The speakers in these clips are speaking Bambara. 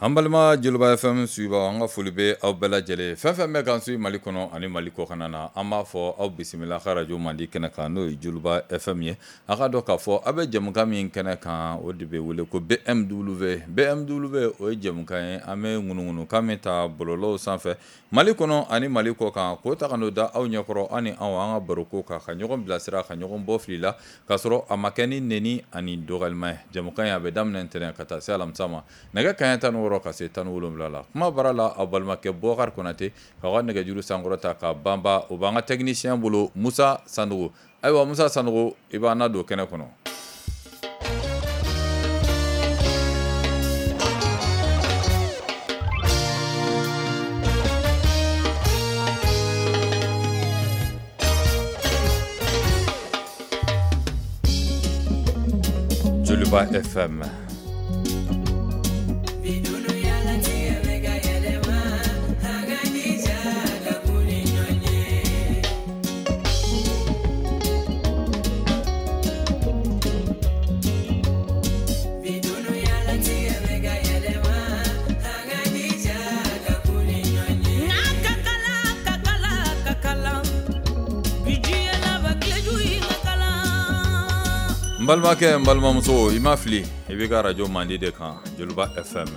Ambalma Juluba FM suiva an ka foli bɛ aw bɛɛ lajɛlen fɛn fɛn bɛ kan su Mali kɔnɔ ani Mali kɔkan na an b'a fɔ aw bisimila ka radio Mandi kɛnɛ kan n'o ye Juluba FM ye a ka dɔn k'a fɔ aw bɛ jɛmukan min kɛnɛ kan o de bɛ wele ko BMW o ye jɛmukan ye an bɛ ŋunuŋunukan min ta bɔlɔlɔw sanfɛ Mali kɔnɔ ani Mali kɔkan k'o ta ka n'o da aw ɲɛkɔrɔ ani anw an ka baro ko kan ka ɲɔgɔn bilasira ka ɲɔgɔn bɔ fili la k'a sɔrɔ a ma kɛ ni nɛni ani dɔgɔyalima ye jɛmukan in a bɛ daminɛ ntɛnɛn ka taa se alamisa ma nɛgɛ kanɲɛ 16 ka se 17 la kuma bara la a balimakɛ Bɔkari Konate ka ka nɛgɛjuru sankɔrɔta ka banba o b'an ka technicien bolo Musa Sanogo ayiwa Musa Sanogo i b'an na don kɛnɛ kɔnɔ. Juluba FM. Mbalmakɛ mbalmamuso i ma fili i bɛ ka radio Mandi de kan Juluba FM.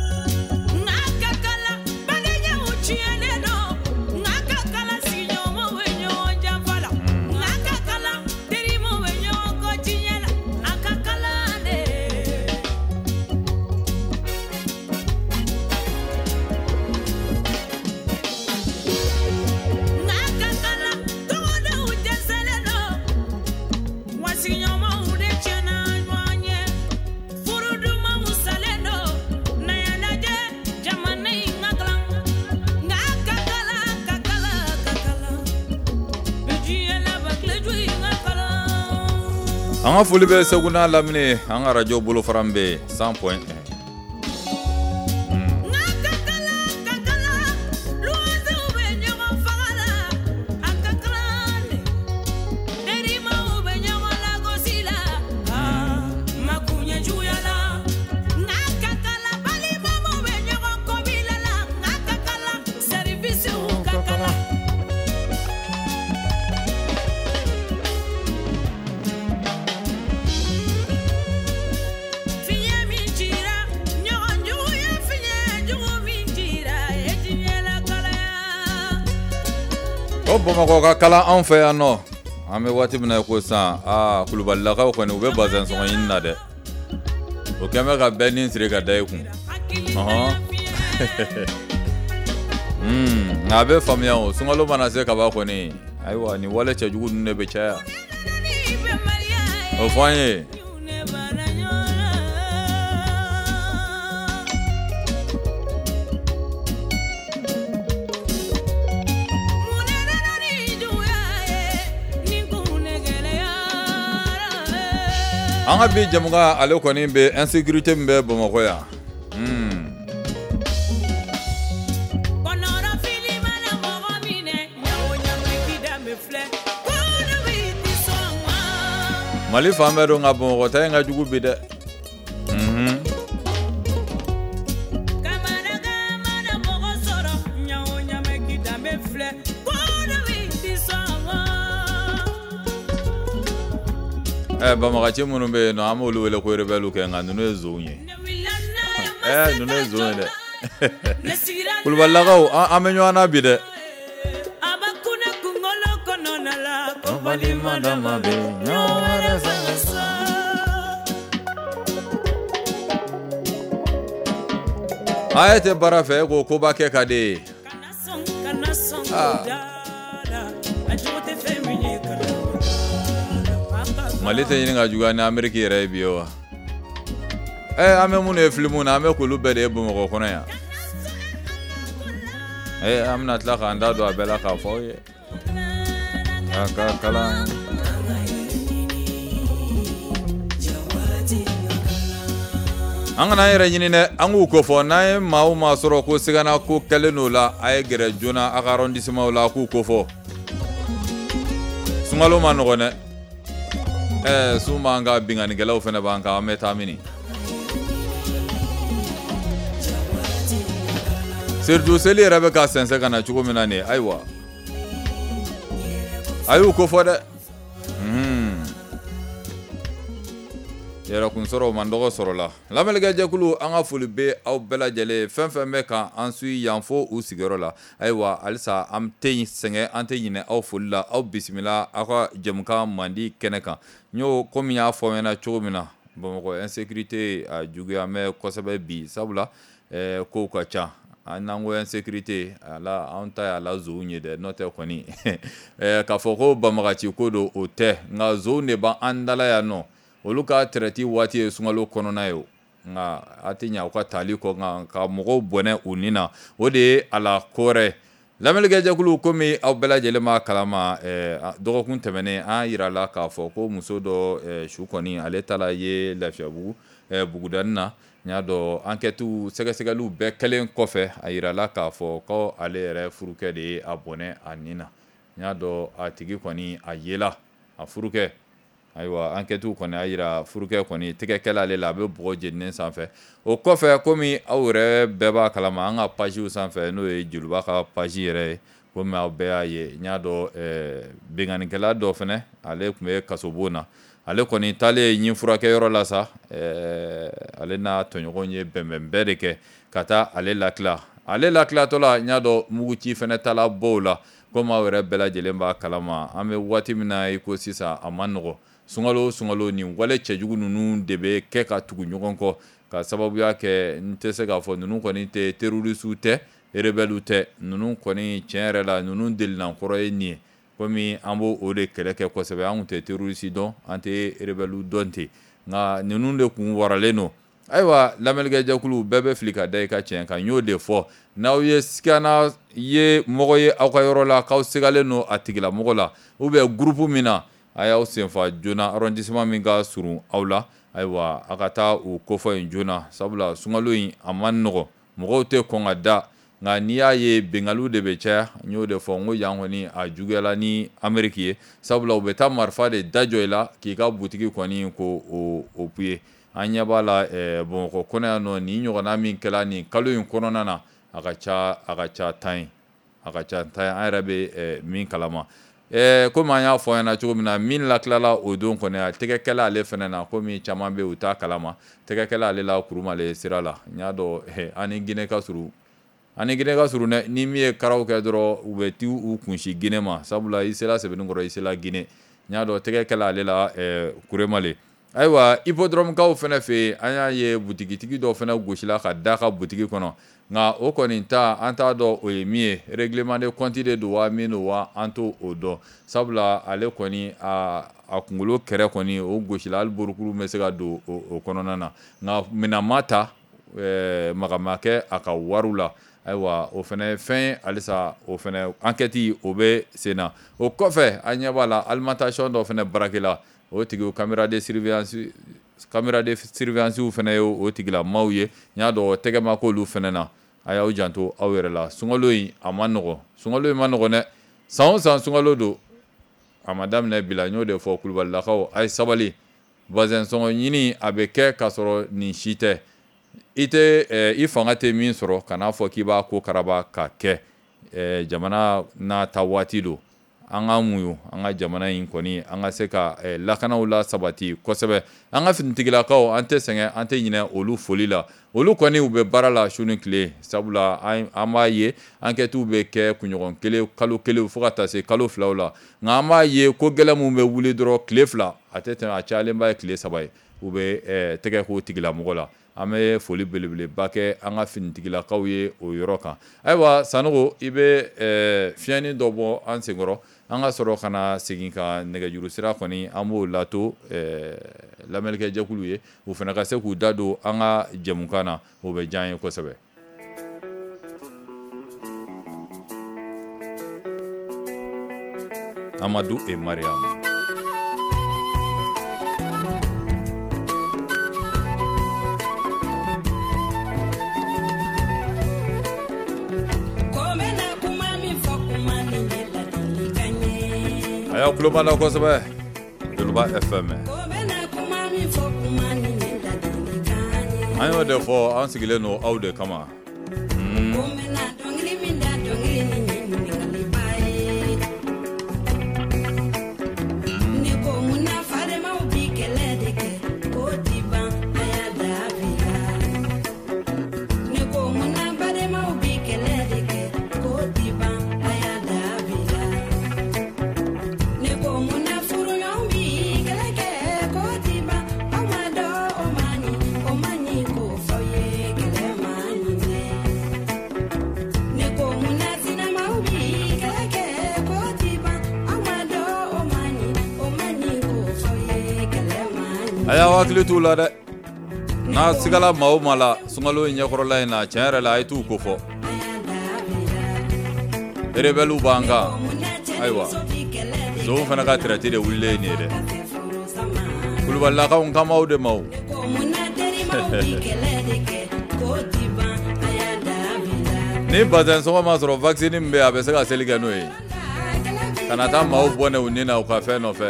An ka foli bɛ Segu n'a lamini an ka radio bolofaran bɛ 100.1. O Bamakɔ ka kalan anw fɛ yan nɔ an bɛ waati min na ko san Kulubalilakaw kɔni u bɛ bazɛn sɔngɔ ɲini na dɛ o kɛn bɛ ka bɛɛ ni siri ka da i kun nka a bɛ faamuya o sunkalo mana se ka ban kɔni ayiwa ni wale cɛjugu ninnu de bɛ caya o fɔ an ye. An ka bi jamukan ale kɔni bɛ insécurité min bɛ Bamakɔ yan. Mali fan bɛɛ don nka Bamakɔ ta in ka jugu bi dɛ. Bamakɔci minnu bɛ yen nɔ an b'olu wele ko rebelle kɛ nka ninnu ye zonw ye. Ninnu ye zonw ye dɛ. Kulubalilakaw an bɛ ɲɔgɔn na bi dɛ. A ye tɛ baara fɛ ko koba kɛ ka di ye. Mali tɛ ɲini ka juguya ni Ameriki yɛrɛ ye bi wa. An bɛ minnu ye filimu na an bɛ k'olu bɛɛ de ye Bamakɔ kɔnɔ yan. An bɛna tila k'an da don a bɛɛ la k'a fɔ aw ye. A ka kalan. An kana an yɛrɛ ɲini dɛ an k'u ko fɔ n'an ye maa o maa sɔrɔ ko sigana ko kɛlen n'o la a ye gɛrɛ joona a ka arrondissement la a k'u ko fɔ. Sunkalo ma nɔgɔn dɛ. Su m'an ka binganikɛlaw fɛnɛ b'an kan an bɛ taa mini. surtout seli yɛrɛ bɛ ka sɛnsɛn ka na cogo min na nin ayiwa a y'u ko fɔ dɛ yɛrɛ kun sɔrɔ man dɔgɔ sɔrɔ la lamɛnnikɛ jɛkulu an ka foli bɛ aw bɛɛ lajɛlen fɛn fɛn bɛ kan an suit yan fo u sigiyɔrɔ la ayiwa halisa an tɛ sɛgɛn an tɛ ɲinɛ aw foli la aw bisimila aw ka jɛmukan mandi kɛnɛ kan n y'o komi y'a fɔ ɲɛna cogo min na Bamakɔ insécurité a juguya mɛ kosɛbɛ bi sabula kow ka ca n'an ko insécurité ala an ta y'a la zow ye dɛ n'o tɛ kɔni k'a fɔ ko banbagaci ko don o tɛ nka zow de b'an dala yan nɔ olu ka traite waati ye sunkalo kɔnɔna ye nka a tɛ ɲɛ u ka taali kɔ nka ka mɔgɔw bɔnɛ u ni na o de ye a la kɔrɛ lamɛnnikɛ jɛkulu komi aw bɛɛ lajɛlen b'a kalama dɔgɔkun tɛmɛnen an yira la k'a fɔ ko muso dɔ su kɔni ale ta la ye Lafiyabugu Bugudani na n y'a dɔn enquête sɛgɛsɛgɛliw bɛɛ kɛlen kɔfɛ a yira la k'a fɔ ko ale yɛrɛ furukɛ de ye a bɔnɛ a ni na n y'a dɔn a tigi kɔni a yela a furukɛ ayiwa enquête kɔni a yira furukɛ kɔni tɛgɛkɛla ale la a bɛ bɔgɔ jeninen sanfɛ o kɔfɛ komi aw yɛrɛ bɛɛ b'a kalama an ka pagew sanfɛ n'o ye jeliba ka page yɛrɛ ye komi aw bɛɛ y'a ye n y'a dɔn benganikɛla dɔ fɛnɛ ale tun bɛ kasobon na ale kɔni taalen ɲin furakɛyɔrɔ la sa ale n'a tɔɲɔgɔn ye bɛnbɛnbɛn de kɛ ka taa ale lakila ale lakilatɔ la n y'a dɔn muguci fɛnɛ taala bɔ o la komi aw yɛrɛ bɛɛ lajɛlen b'a kalama an bɛ waati min na i ko sisan a man nɔgɔ sunkalo nin wale cɛjugu ninnu de bɛ kɛ ka tugu ɲɔgɔn kɔ ka sababuya kɛ n tɛ se k'a fɔ ninnu kɔni tɛ terrorisiw tɛ rebelles tɛ ninnu kɔni tiɲɛ yɛrɛ la ninnu delilankɔrɔ ye nin ye komi an b'o o de kɛlɛ kɛ kosɛbɛ an tun tɛ terroriste dɔn an tɛ rebelles dɔn ten nka ninnu de kun waralen don ayiwa lamɛnnikɛ jɛkulu bɛɛ bɛ fili ka da i ka tiɲɛ kan n y'o de fɔ n'aw ye sikana ye mɔgɔ ye aw ka yɔrɔ la k'aw segalen don a tigilamɔgɔ la ou bien groupe min na a y'aw senfa joona arrondissement min ka surun aw la ayiwa a ka taa o kofɔ in joona sabula sunkalo in a man nɔgɔ mɔgɔw tɛ kɔn ka da nka n'i y'a ye bɛnganiw de bɛ caya n y'o de fɔ n ko yan kɔni a juguyala ni Amérique ye sabula u bɛ taa marifa de da jɔ i la k'i ka butigi kɔni ko o puye an ɲɛ b'a la Bamakɔ kɔnɔ yan nɔ nin ɲɔgɔnna min kɛla nin kalo in kɔnɔna na a ka ca tan ye an yɛrɛ bɛ min kalama komi an y'a fɔ ɲɛna cogo min na min latilala o don kɔni a tɛgɛkɛla ale fɛnɛ na komi caman bɛ u t'a kalama tɛgɛkɛla ale la kurumale sira la n y'a dɔn ani Guinée ka surun dɛ ni min ye karaw kɛ dɔrɔn u bɛ t'u u kunsi Guinée ma sabula i sera Sɛbɛnnikɔrɔ i sera Guinée n y'a dɔn tɛgɛkɛla ale la Kuremale ayiwa hippodrome kaw fɛnɛ fɛ yen an y'a ye butigitigi dɔ fɛnɛ gosila ka da ka butigi kɔnɔ nka o kɔni an t'a dɔn o ye min ye règlement de compte de don wa min don wa an t'o dɔn sabula ale kɔni a kunkolo kɛrɛ kɔni o gosila hali borokuru bɛ se ka don o kɔnɔna na nka minɛn ma ta magama kɛ a ka wariw la ayiwa o fɛnɛ fɛn halisa o fɛnɛ enquête o bɛ sen na o kɔfɛ an ɲɛ b'a la alimentation dɔ fɛnɛ barakɛla o tigi caméra de surveillance fɛnɛ ye o tigilamaaw ye n y'a dɔn tɛgɛma k'olu fɛnɛ na a y'aw janto aw yɛrɛ la sunkalo in a ma nɔgɔ dɛ san o san sunkalo don a ma daminɛ bi la n y'o de fɔ Kulubalilakaw a ye sabali bazɛn sɔngɔ ɲini a bɛ kɛ k'a sɔrɔ nin si tɛ i fanga tɛ min sɔrɔ ka n'a fɔ k'i b'a ko karaba ka kɛ jamana n'a ta waati don an ka muɲu an ka jamana in kɔni an ka se ka lakanaw la sabati kosɛbɛ an ka finitigilakaw an tɛ sɛgɛn an tɛ ɲinɛ olu foli la olu kɔni u bɛ baara la su ni tile sabula an b'a ye enquêtes bɛ kɛ kunɲɔgɔn kelen kalo kelen fo ka taa se kalo filaw la nka an b'a ye ko gɛlɛn min bɛ wuli dɔrɔn tile fila a tɛ tɛmɛ a cayalenba ye tile saba ye u bɛ tɛgɛ k'o tigilamɔgɔ la an bɛ foli belebeleba kɛ an ka finitigilakaw ye o yɔrɔ kan ayiwa Sanogo i bɛ fiɲɛni dɔ bɔ an senkɔrɔ an ka sɔrɔ ka na segin ka nɛgɛjuru sira kɔni an b'o lato lamɛnnikɛ jɛkulu ye u fana ka se k'u da don an ka jɛmukan na o bɛ diya an ye kosɛbɛ. Amadou et Mariam. A y'aw tulo b'a la kosɛbɛ Joliba FM an y'o de fɔ an sigilen don aw de kama aya wakili t'u la dɛ n'a sigala maa o maa la sunkalo ɲɛkɔrɔla in na tiɲɛ yɛrɛ la a ye t'u ko fɔ rebelles b'an kan ayiwa nson fana ka traité de wulilen nin ye dɛ Kulubalilakaw kamaw de ma o ni bazɛn sɔngɔ ma sɔrɔ vaccine min bɛ a bɛ se ka seli kɛ n'o ye kana taa maaw bɔ ne u ni na u ka fɛn nɔfɛ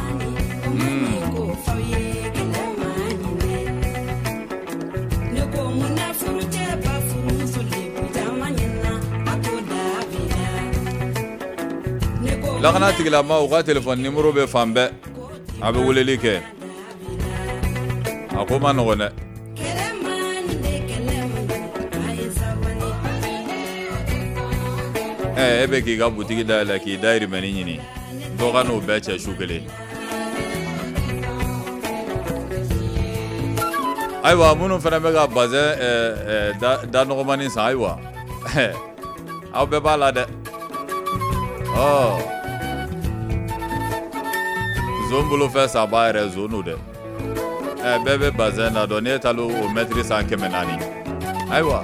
lakana tigilama u ka téléphone numéro bɛ fan bɛɛ a bɛ weleli kɛ a ko ma nɔgɔn dɛ e bɛ k'i ka butigi dayɛlɛ k'i dayirimɛni ɲini dɔ ka n'o bɛɛ cɛ su kelen ayiwa minnu fana bɛ ka bazɛn da nɔgɔmani san ayiwa aw bɛɛ b'a la dɛ zone bolo fɛ saba yɛrɛ zone dɛ bɛɛ bɛ bazɛn na dɔn n'e taara o mɛtiri san 400 ayiwa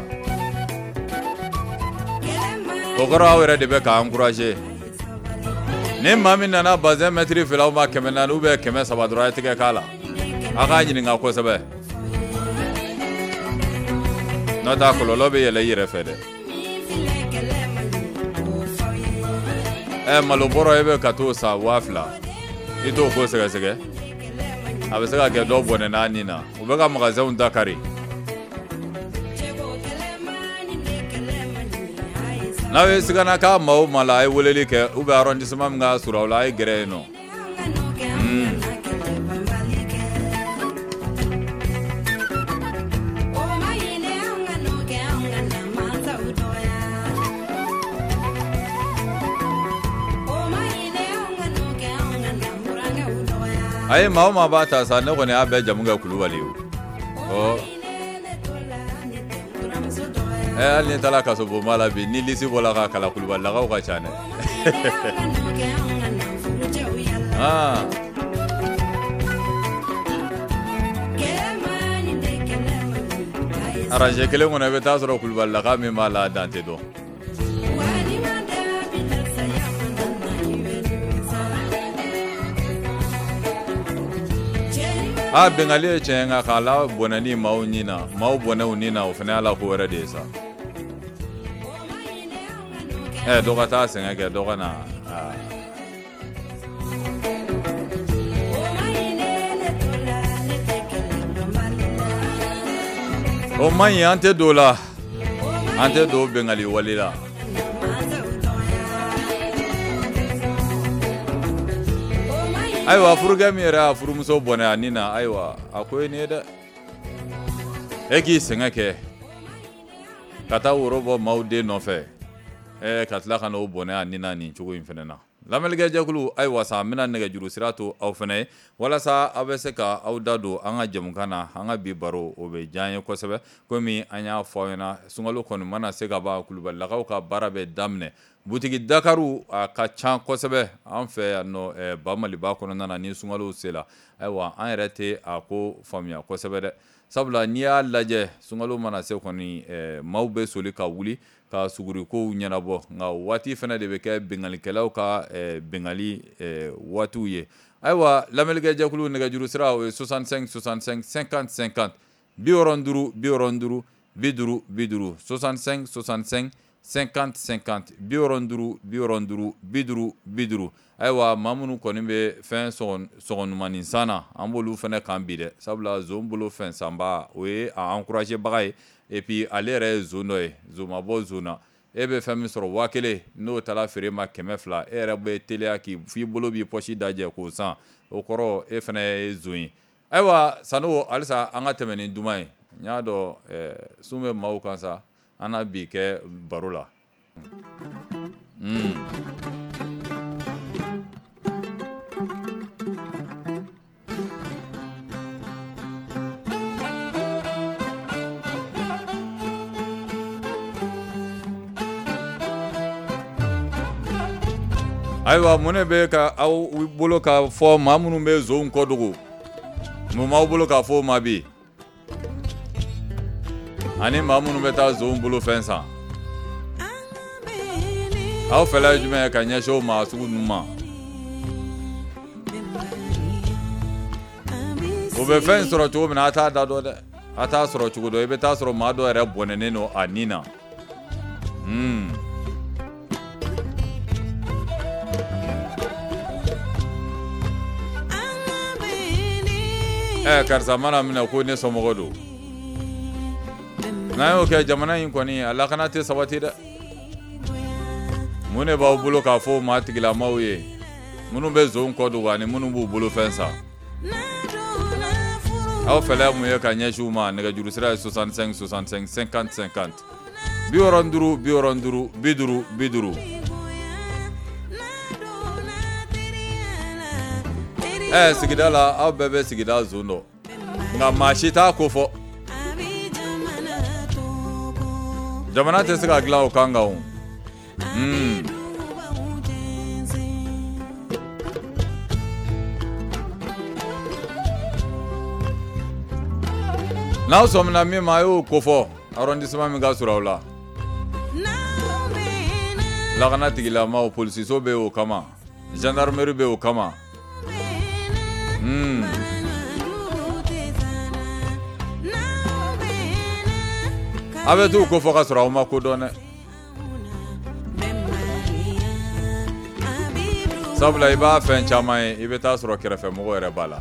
o kɔrɔ aw yɛrɛ de bɛ k'an encourager ni maa min nana bazɛn mɛtiri fila aw ma 400 ou bien 300 dɔrɔn a ye tigɛ k'a la a k'a ɲininka kosɛbɛ n'o tɛ kɔlɔlɔ bɛ yɛlɛ i yɛrɛ fɛ dɛ malo bɔrɔ e bɛ ka t'o san 2000 i t'o ko sɛgɛsɛgɛ a bɛ se ka kɛ dɔ bɔnɛ n'a nin na u bɛ ka magasinw dakari n'aw ye sigana k'a maa o maa la a ye weleli kɛ ou bien arrondissement min ka surun aw la a ye gɛrɛ yen nɔ a ye maa o maa b'a ta sa ne kɔni y'a bɛɛ jamu kɛ Kulubali o hali ni taara kaso bonba la bi ni lisi bɔla ka kala Kulubalilakaw ka ca dɛ arrangé kelen kɔnɔ i bɛ taa sɔrɔ Kulubalilaka min b'a la dan tɛ dɔn bengali ye tiɲɛ nka k'a la bɔnɛni maaw ni na maaw bɔnɛw ni na o fana y'a la ko wɛrɛ de ye sa dɔ ka taa sɛgɛn kɛ dɔ ka na o man ɲi an tɛ don la an tɛ don bengali wale la ayiwa furukɛ min yɛrɛ a furumuso bɔnɛ a nin na ayiwa a ko ye nin ye dɛ e k'i sɛgɛn kɛ ka taa woro bɔ maaw den nɔfɛ ka tila ka n'o bɔnɛ a nin na nin cogo in fana na lamɛnnikɛjɛkulu ayiwa sa an bɛna nɛgɛjuru sira to aw fana ye walasa aw bɛ se ka aw da don an ka jɛmukan na an ka bi baro o bɛ diya an ye kosɛbɛ komi an y'a fɔ aw ɲɛna sunkalo kɔni mana se ka ban Kulubalilakaw ka baara bɛ daminɛ butigi Dakaru a ka ca kosɛbɛ an fɛ yan nɔ Bamaliba kɔnɔna na ni sunkalo sera ayiwa an yɛrɛ tɛ a ko faamuya kosɛbɛ dɛ sabula n'i y'a lajɛ sunkalo mana se kɔni maaw bɛ soli ka wuli ka sugurikow ɲɛnabɔ nka waati fana de bɛ kɛ bengalikɛlaw ka bengali waatiw ye ayiwa lamɛnnikɛjɛkulu nɛgɛjuru sira o ye 65 65 50 50 65 65 50 50 50 ayiwa maa minnu kɔni bɛ fɛn sɔgɔnumani san na an b'olu fana kan bi dɛ sabula zon bolo fɛn sanba o ye a encourager baga ye et puis ale yɛrɛ ye zon dɔ ye zon ma bɔ zon na e bɛ fɛn min sɔrɔ 1000 n'o taara feere ma 200 e yɛrɛ bɛ teliya f'i bolo b'i poche dajɛ k'o san o kɔrɔ e fana ye zon ye ayiwa Sanogo halisa an ka tɛmɛ ni duman ye n y'a dɔn sun bɛ maaw kan sa an na bi kɛ baro la ayiwa mun ne bɛ ka aw bolo ka fɔ maa minnu bɛ zon kɔ dogo mun m'aw bolo k'a fɔ o ma bi ani maa minnu bɛ taa zonw bolo fɛn san aw fɛla ye jumɛn ye ka ɲɛsin o maa sugu ninnu ma o bɛ fɛn sɔrɔ cogo min na a t'a da dɔn dɛ a t'a sɔrɔ cogo dɔn i bɛ taa sɔrɔ maa dɔ yɛrɛ bɔnɛnen don a nin na karisa mana minɛ ko ne somɔgɔ don n'an y'o kɛ jamana in kɔni a lakana tɛ sabati dɛ mun de b'aw bolo k'a fɔ maa tigilamaw ye minnu bɛ zon kɔ dogo ani minnu b'u bolo fɛn san aw fɛlɛ mun ye ka ɲɛsin u ma nɛgɛjuru sira ye 65 65 50 50 65 50 50 sigida la aw bɛɛ bɛ sigida zon dɔ nka maa si t'a ko fɔ jamana tɛ se ka dilan o kan kan o n'aw sɔmina min ma a y'o ko fɔ arrondissement min ka surun aw la lakana tigilamaw polisiso bɛ o kama gendarmerie bɛ o kama a bɛ t'u ko fɔ ka sɔrɔ aw ma ko dɔn dɛ sabula i b'a fɛn caman ye i bɛ taa sɔrɔ kɛrɛfɛmɔgɔ yɛrɛ b'a la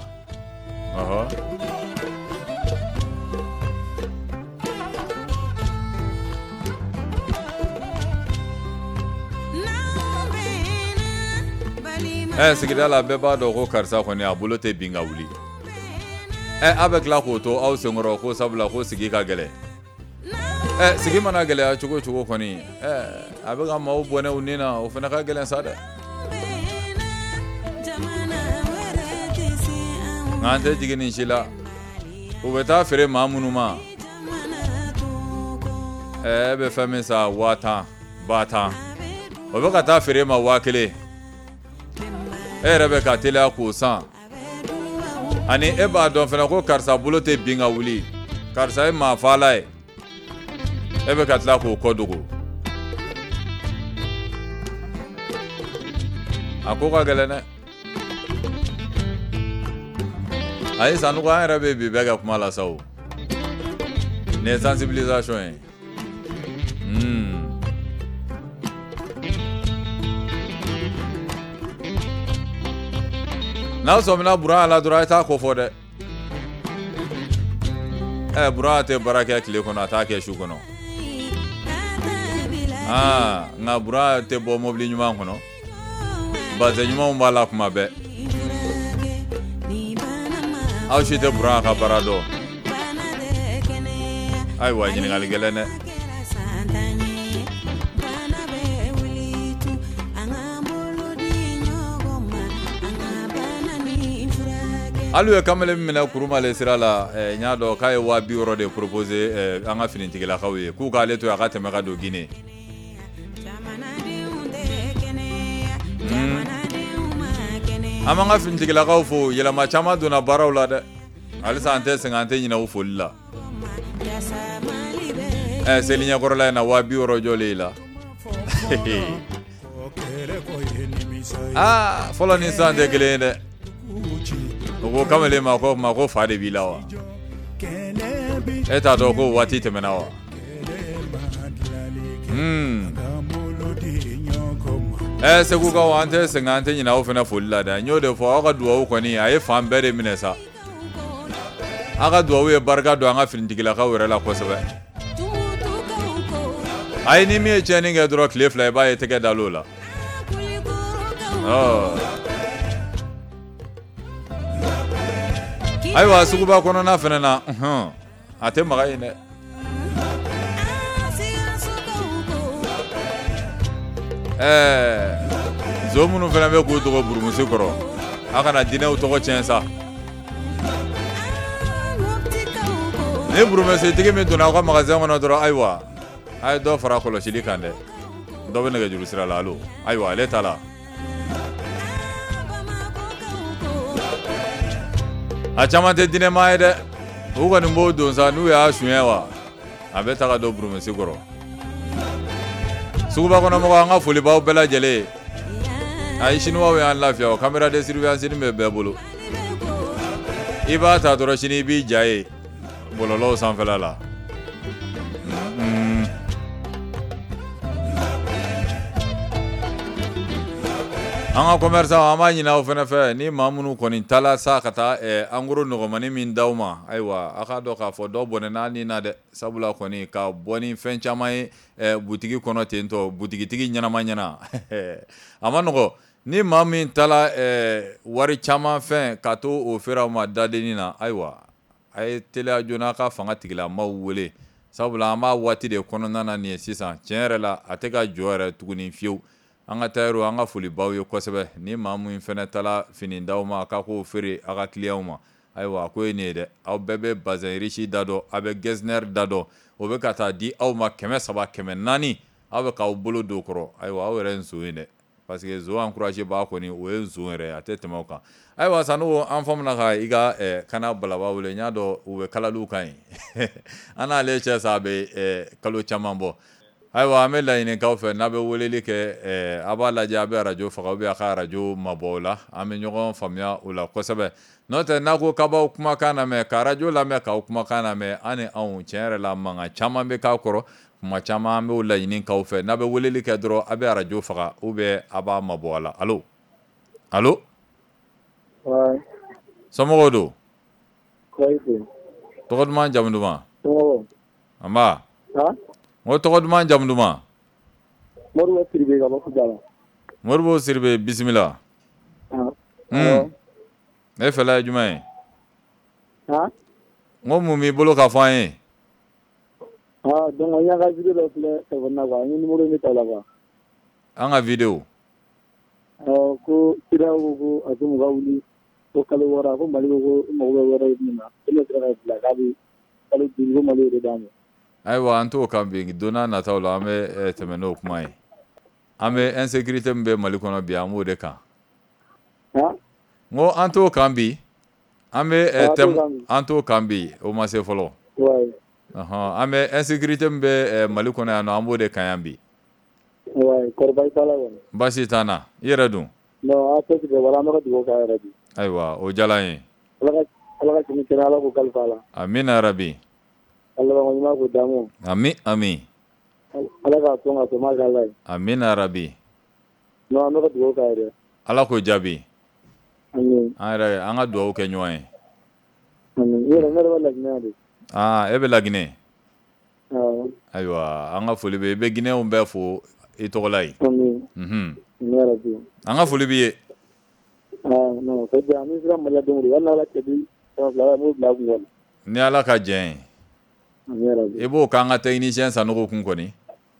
sigida la bɛɛ b'a dɔn ko karisa kɔni a bolo tɛ bin ka wuli a bɛ tila k'o to aw senkɔrɔ ko sabula ko sigi ka gɛlɛ sigi mana gɛlɛya cogo cogo kɔni a bɛ ka maaw bɔnɛ u nin na o fana ka gɛlɛn sa dɛ nka an tɛ jigin nin si la u bɛ taa feere maa minnu ma e bɛ fɛn min sa 50,000 50,000 o bɛ ka taa feere ma 1,000 e yɛrɛ bɛ ka teliya k'o san ani e b'a dɔn fana ko karisa bolo tɛ bin ka wuli karisa ye maa faala ye e bɛ ka tila k'o kɔ dogo a ko ka gɛlɛn dɛ ayi sanuko an yɛrɛ bɛ bi bɛɛ kɛ kuma la sa o nin ye sensibilisation ye n'aw sɔmina buran la dɔrɔn a ye taa ko fɔ dɛ buran tɛ baara kɛ tile kɔnɔ a t'a kɛ su kɔnɔ nka buran tɛ bɔ mobili ɲuman kɔnɔ bazɛn ɲumanw b'a la kuma bɛɛ aw si tɛ buran ka baara dɔn ayiwa ɲininkali gɛlɛn dɛ hali ye kamalen min minɛ kurumale sira la n y'a dɔn k'a ye 60,000 de proposé an ka finitigilakaw ye k'u k'ale to a ka tɛmɛ ka don Guinée an b'an ka finitigilakaw fo yɛlɛma caman donna baaraw la dɛ halisa an tɛ sɛgɛn an tɛ ɲinɛ u foli la seli ɲɛkɔrɔla in na 60,000 jɔlen i la fɔlɔ ni sisan tɛ kelen ye dɛ o ko kamalen ma ko fa de b'i la wa e t'a dɔn ko waati tɛmɛna wa segukaw an tɛ sɛgɛn an tɛ ɲinɛ aw fana foli la dɛ n y'o de fɔ aw ka duwawu kɔni a ye fan bɛɛ de minɛ sa aw ka duwawu ye barika don an ka finitigilakaw yɛrɛ la kosɛbɛ ayi ni min ye tiɲɛni kɛ dɔrɔn tile 2 i b'a ye tɛgɛ dal'o la ayiwa suguba kɔnɔna fana na a tɛ maga yen dɛ zo minnu fana bɛ k'u tɔgɔ burumusi kɔrɔ a kana dinɛw tɔgɔ tiɲɛ sa ni burumusitigi min donna aw ka magasin kɔnɔ dɔrɔn ayiwa a ye dɔ fara kɔlɔsili kan dɛ dɔ bɛ nɛgɛjuru sira la alo ayiwa ale ta la a caman tɛ diinɛma ye dɛ u kɔni b'o don sa n'u y'a suɲɛ wa a bɛ taga don Burumesi kɔrɔ suguba kɔnɔmɔgɔ an ka foli b'aw bɛɛ lajɛlen ayi siniwaw y'an lafiya o caméra de surveillance bɛ bɛɛ bolo i b'a ta dɔrɔn sini i b'i ja ye bɔlɔlɔw sanfɛla la an ka commerçant an b'a ɲini aw fɛnɛ fɛ ni maa minnu kɔni taala sa ka taa engros nɔgɔmani min d'aw ma ayiwa a k'a dɔn k'a fɔ dɔ bɔnɛna nin na dɛ sabula kɔni ka bɔ ni fɛn caman ye butigi kɔnɔ ten tɔ butigitigi ɲɛnama ɲɛna a ma nɔgɔ ni maa min taala wari caman fɛn ka to o feere aw ma dadenni na ayiwa a ye teliya joona a ka fanga tigilamaw wele sabula an b'a waati de kɔnɔna na nin ye sisan tiɲɛ yɛrɛ la a tɛ ka jɔ yɛrɛ tuguni fiyewu an ka tailleur an ka foli baw ye kosɛbɛ ni maa min fɛnɛ taala fini d'aw ma k'a k'o feere a ka client ma ayiwa ko ye nin ye dɛ aw bɛɛ bɛ bazin riche da dɔn aw bɛ Getzner da dɔn o bɛ ka taa di aw ma 300 400 aw bɛ k'aw bolo don o kɔrɔ ayiwa aw yɛrɛ ye nson ye dɛ parce que nson encouragé b'a kɔni o ye nson yɛrɛ a tɛ tɛmɛ o kan ayiwa Sanogo an famana ka i ka kana balaba wele n y'a dɔn u bɛ kalaliw kan ye an n'ale cɛ sa a bɛ kalo caman bɔ ayiwa an bɛ laɲinikaw fɛ n'a bɛ weleli kɛ a b'a lajɛ a bɛ arajo faga ou bien a ka arajo mabɔ o la an bɛ ɲɔgɔn faamuya o la kosɛbɛ n'o tɛ n'a ko k'a b'aw kumakan lamɛn ka arajo lamɛn k'aw kumakan lamɛn an ni anw tiɲɛ yɛrɛ la mankan caman bɛ k'a kɔrɔ kuma caman an b'o laɲinikaw fɛ n'a bɛ weleli kɛ dɔrɔn a bɛ arajo faga ou bien a b'a mabɔ a la allo allo somɔgɔw don tɔgɔ duman jamu duman anba n ko tɔgɔ duman jamu duman Moribo Siribe ka bɔ Kudala Moribo Siribe bisimila ne fɛla ye jumɛn ye n ko mun b'i bolo ka fɔ an ye donc an y'a ka video dɔ filɛ téléphone na quoi an ye numéro in de ta la quoi an ka video ko kira ko a to mu ka wuli ko kalo wɔɔrɔ ko Mali ko mago bɛ wɛrɛ min na e ne sera ka bila k'a bɛ kalo duuru ko Mali de d'a ma ayiwa an t'o kan bi don n'a nataw la an bɛ tɛmɛ n'o kuma ye an bɛ insécurité min bɛ Mali kɔnɔ bi an b'o de kan n ko an t'o kan bi an bɛ an t'o kan bi o ma se fɔlɔ an bɛ insécurité min bɛ Mali kɔnɔ yan nɔ an b'o de kan yan bi kɔrɔbayi t'a la kɔni baasi t'an na i yɛrɛ dun non a tɛ tigɛ wala an bɛ ka dugawu k'a yɛrɛ bi ayiwa o diyara n ye ala ka tɛmɛ kɛnɛ ala ko kalifa la amina yarabi ala ka ɲuman ko damu ami ami ala ka sɔn ka sɔn k'a la ye amina yarabi non an bɛ ka dugawu k'a yɛrɛ ala k'o jaabi amin an yɛrɛ an ka dugawu kɛ ɲɔgɔn ye amin ne yɛrɛ bɛ Laginɛ de e bɛ Laginɛ ayiwa an ka foli bɛ i bɛ Guinéenw bɛɛ fo i tɔgɔ la yen an ka foli b'i ye non c'est bien min sera Mali la don o don hali n'ala cɛ di 100 000 an b'o bila a kun kɔni ni ala ka jɛn ye i b'o k'an ka technicien Sanogo kun kɔni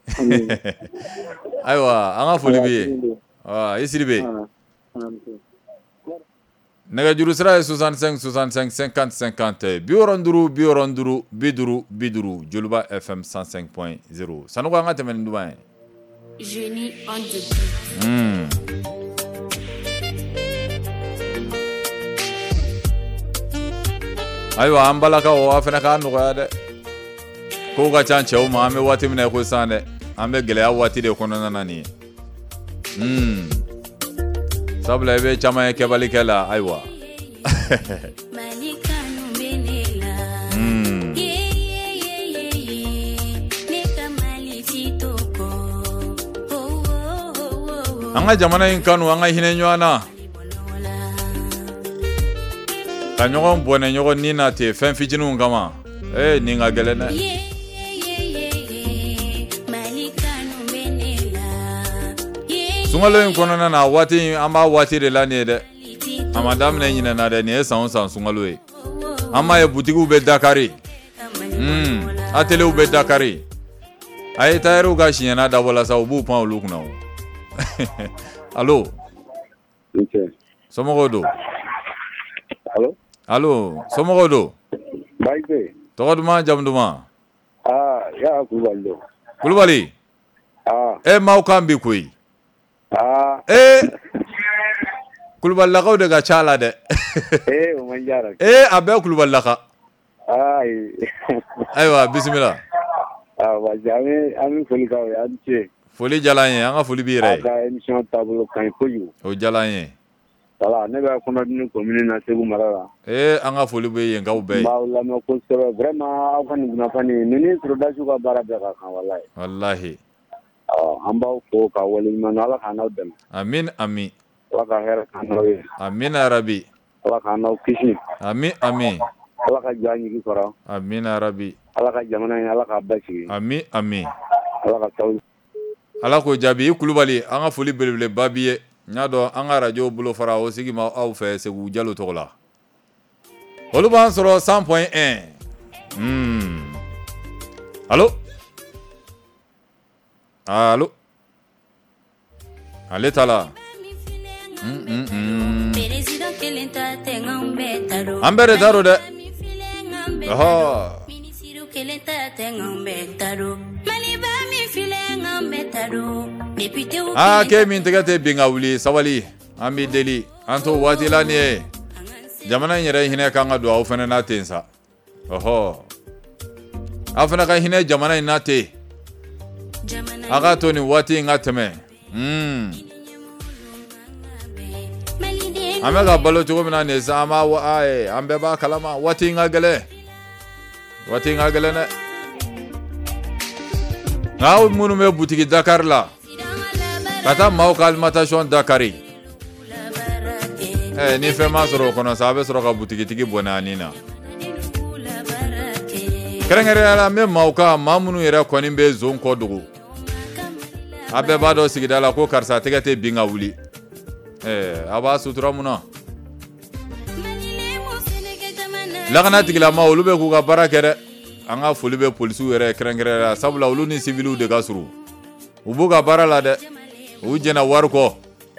ayiwa an ka foli b'i ye i Siribe nɛgɛjuru sira ye 65 65 50 50 65 50 50 Joliba FM 105.0 Sanogo an ka tɛmɛ ni duman ye Génie on the beat. ayiwa an balakaw a fana k'a nɔgɔya dɛ kow ka ca cɛw ma an bɛ waati min na ko sisan dɛ an bɛ gɛlɛya waati de kɔnɔna na nin ye sabula i bɛ caman ye kɛbalikɛ la ayiwa an ka jamana in kanu an ka hinɛ ɲɔgɔn na ka ɲɔgɔn bɔnɛ ɲɔgɔn ni na ten fɛn fitininw kama nin ka gɛlɛn dɛ sunkalo in kɔnɔna na waati in an b'a waati de la nin ye dɛ a ma daminɛ ɲinɛ na dɛ nin ye san o san sunkalo ye an b'a ye butigiw bɛ Dakari ateliers bɛ Dakari a ye tailleur ka siɲɛna dabɔ la sa u b'u pan olu kunna o allo somɔgɔw don allo somɔgɔw don tɔgɔ duman jamu duman ya Kulubali don Kulubali m'aw kan bi koyi Kulubalilakaw de ka ca la dɛ. O man jara. A bɛɛ kulubalilaka. Ayiwa bisimila. Wa an foli k'aw ye an ce. Foli diyara an ye an ka foli b'i yɛrɛ ye. A ka émission taabolo ka ɲi kojugu. O diyara an ye. Voilà ne bɛ Kɔnɔdimi commune na Segu mara la. An ka foli bɛ yen k'aw bɛɛ ye. N b'aw lamɛn kosɛbɛ vraiment aw ka nin kunnafoni ni soldats ka baara bɛɛ ka kan walahi. Walahi. An b'aw fo ka waleɲuman dɔn Ala ka n'aw dɛmɛ. Amin amin. Ala ka hɛrɛ k'an n'aw ye. Amin yarabi. Ala ka n'aw kisi. Amin amin. Ala ka jɔ an jigi kɔrɔ. Amin yarabi. Ala ka jamana in Ala k'a basigi. Amin amin. Ala ka sababu. Ala k'o jaabi i Kulubali an ka foli belebeleba b'i ye. N y'a dɔn an ka radio bolo fara o sigi ma aw fɛ Segu Jalo tɔgɔ la. Olu b'an sɔrɔ 100.1. Allo. Allo. Ale ta la. An bɛɛ de ta don dɛ. Ke min tɛgɛ tɛ bin ka wuli sabali an b'i deli an to waati la ni ye jamana in yɛrɛ hinɛ kan ka don aw fana n'a ten sa aw fana ka hinɛ jamana in n'a ten a ka to nin waati in ka tɛmɛ an bɛ ka balo cogo min na nin sa an bɛɛ b'a kalama waati in ka gɛlɛn dɛ nka minnu bɛ butigi Dakar la ka taa maaw ka alimentation Dakari ni fɛn ma sɔrɔ o kɔnɔ sa a bɛ sɔrɔ ka butigitigi bɔnɛ ani na kɛrɛnkɛrɛnnenya la n bɛ maa minnu yɛrɛ kɔni bɛ zone kɔ dogo a bɛɛ b'a dɔn sigida la ko karisa tɛgɛ tɛ bin ka wuli a b'a sutura mun na lakana tigilama olu bɛ k'u ka baara kɛ dɛ an ka foli bɛ polisiw yɛrɛ kɛrɛnkɛrɛnnenya la sabula olu ni civiliw de ka surun u b'u ka baara la dɛ u jɛna wari kɔ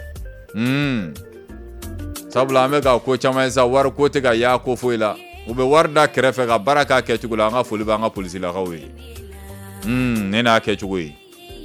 sabula an bɛ ka ko caman ye sa wari ko tɛ ka y'a ko foyi la u bɛ wari da kɛrɛfɛ ka baara k'a kɛcogo la an ka foli bɛ an ka polisilakaw ye ne n'a kɛcogo ye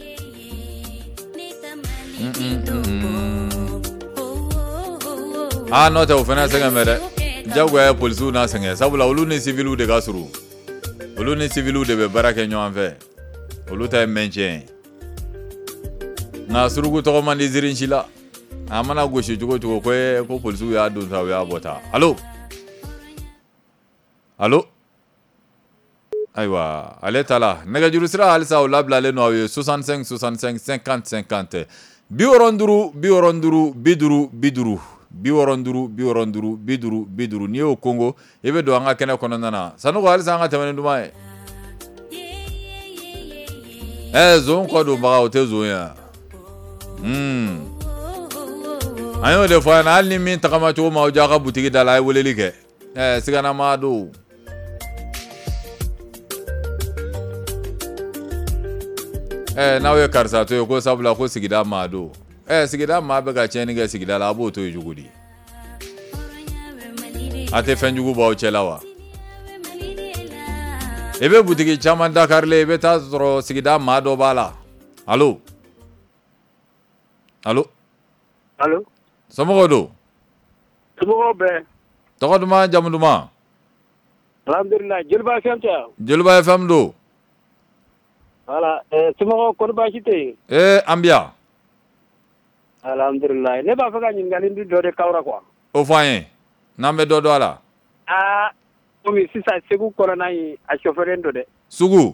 n'o tɛ o fana sɛgɛn bɛ dɛ jagoya ye polisiw n'a sɛgɛn sabula olu ni civiliw de ka surun olu ni civiliw de bɛ baara kɛ ɲɔgɔn fɛ olu ta ye maintien nka suruku tɔgɔ man di zirinsi la a mana gosi cogo cogo ko polisiw y'a don ta u y'a bɔ ta allo ayiwa ale ta la nɛgɛjuru sira halisa o labilalen don aw ye 65 65 50 50 65 65 50 50 65 n'i y'o kongo i bɛ don an ka kɛnɛ kɔnɔna na Sanogo halisa an ka tɛmɛ ni duman ye zone kɔ donbaga o tɛ zone ye an y'o de fɔ yan hali ni min tagama cogo ma o jɔ a ka butigi da la a ye weleli kɛ siganama don n'aw ye karisa to ye ko sabula ko sigida maa don sigida maa bɛ ka tiɲɛni kɛ sigida la a b'o to ye cogo di a tɛ fɛn jugu b'aw cɛ la wa i bɛ butigi caman dakarilen i bɛ taa sɔrɔ sigida maa dɔ b'a la allo somɔgɔw don somɔgɔw bɛɛ tɔgɔ duman jamu duman alhamdulillah Joliba FM tɛ Joliba FM don voilà somɔgɔw kɔni baasi tɛ yen an bi yan alhamdulillah ne b'a fɛ ka ɲininkali di dɔ de k'aw la quoi o fɔ an ye n'an bɛ dɔ dɔn a la komi sisan Segu kɔnɔna in a chauffeuren don dɛ Segu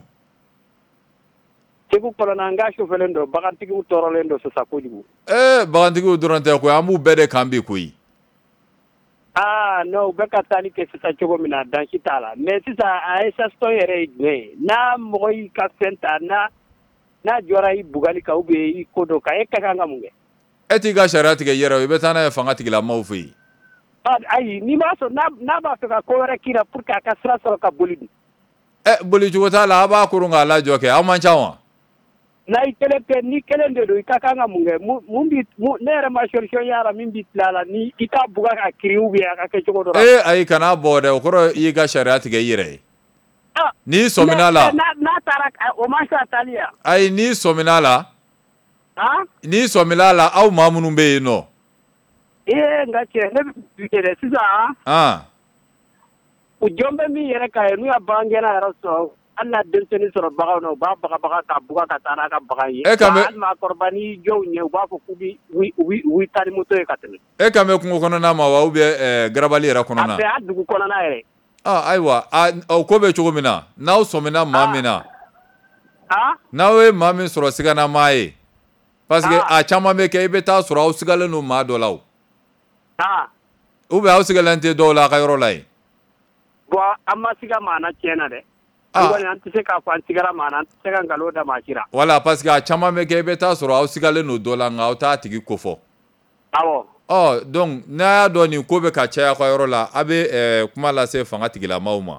kɔnɔna n ka chauffeuren don bagantigiw tɔɔrɔlen don sisan kojugu bagantigiw dɔrɔn tɛ koyi an b'u bɛɛ de kan bi koyi non u bɛ ka taali kɛ sisan cogo min na dansi t'a la mais sisan a essence yɛrɛ ye jumɛn ye n'a mɔgɔ y'i ka fɛn ta n'a jɔra i bugali kan ou bien i ko dɔ kan e ka kan ka mun kɛ e t'i ka sariya tigɛ i yɛrɛ i bɛ taa n'a ye fanga tigilamaw fɛ yen ayi n'i b'a sɔrɔ n'a b'a fɛ ka ko wɛrɛ k'i la pour que a ka sira sɔrɔ ka boli dun boli cogo t'a la a b'a koron k'a lajɔ kɛ aw man ca wa n'a i kelen tɛ ni kelen de don i ka kan ka mun kɛ ne yɛrɛ ma solution y'a la min b'i tila la ni i t'a buga ka kiri ou bien a ka kɛ cogo dɔ la ayi kana bɔ dɛ o kɔrɔ i y'i ka sariya tigɛ i yɛrɛ ye n'i sɔmin'a la n'a taara o ma se a taali yan ayi n'i sɔmin'a la aw maa minnu bɛ yen nɔ nga cɛ ne bɛ yɛrɛ sisan u jɔn bɛ min yɛrɛ ka ye n'u ya bangena yɛrɛ sɔrɔ hali na denmisɛnnin sɔrɔ baganw na u b'a baga ka buga ka taa n'a ka bagan ye hali maakɔrɔba n'i jɔw ɲɛ u b'a fɔ k'u bi taa ni moto ye ka tɛmɛ e kan bɛ kungo kɔnɔna ma wa ou bien garabali yɛrɛ kɔnɔna a bɛɛ a dugu kɔnɔna yɛrɛ ayiwa o ko bɛ cogo min na n'aw sɔmina maa min na n'aw ye maa min sɔrɔ sigana maa ye parce que a caman bɛ kɛ i bɛ taa sɔrɔ aw sigalen don maa dɔ la o ou bien aw sigalen tɛ dɔw la a ka yɔrɔ la yen bon an ma siga maa na tiɲɛ na dɛ an tɛ se k'a fɔ an sigara maa na an tɛ se ka nkalon da maa si la voilà parce que a caman bɛ kɛ i bɛ taa sɔrɔ aw sigalen don dɔ la nka aw t'a tigi ko fɔ awɔ donc n'a y'a dɔn nin ko bɛ ka caya aw ka yɔrɔ la a bɛ kuma lase fanga tigilamaaw ma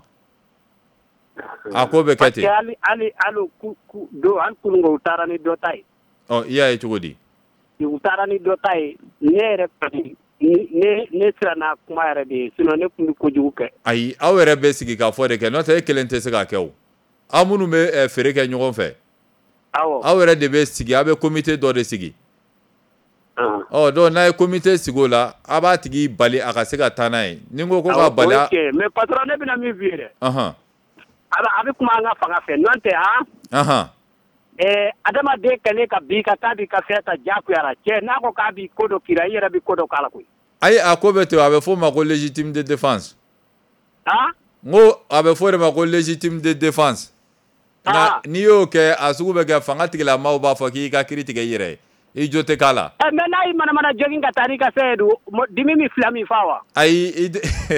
a ko bɛ kɛ ten hali kununko u taara ni dɔ ta ye i y'a ye cogo di u taara ni dɔ ta ye ne yɛrɛ kɔni ne siranna kuma yɛrɛ de ye sinon ne tun bɛ kojugu kɛ ayi aw yɛrɛ bɛ sigi k'a fɔ de kɛ n'o tɛ e kelen tɛ se k'a kɛ o aw minnu bɛ feere kɛ ɲɔgɔn fɛ aw yɛrɛ de bɛ sigi aw bɛ comité dɔ de sigi donc n'a ye comité sigi o la a b'a tigi bali a ka se ka taa n'a ye ni n ko ka bali mais patron ne bɛna min f'i ye dɛ a bɛ kuma an ka fanga fɛ n'o tɛ adamaden kɛlen ka bin ka taa bi ka fɛn ta diyagoyara cɛ n'a ko k'a b'i ko dɔ kira i yɛrɛ bɛ ko dɔ k'a la koyi ayi a ko bɛ ten a bɛ fɔ o ma ko légitime de défense n ko a bɛ fɔ o de ma ko légitime de défense nka n'i y'o kɛ a sugu bɛ kɛ fanga tigilamaaw b'a fɔ k'i ka kiiri tigɛ i yɛrɛ ye i jo tɛ k'a la mais n'a y'i manamana jogin ka taa n'i ka fɛn ye dun dimi min fila min fa wa ayi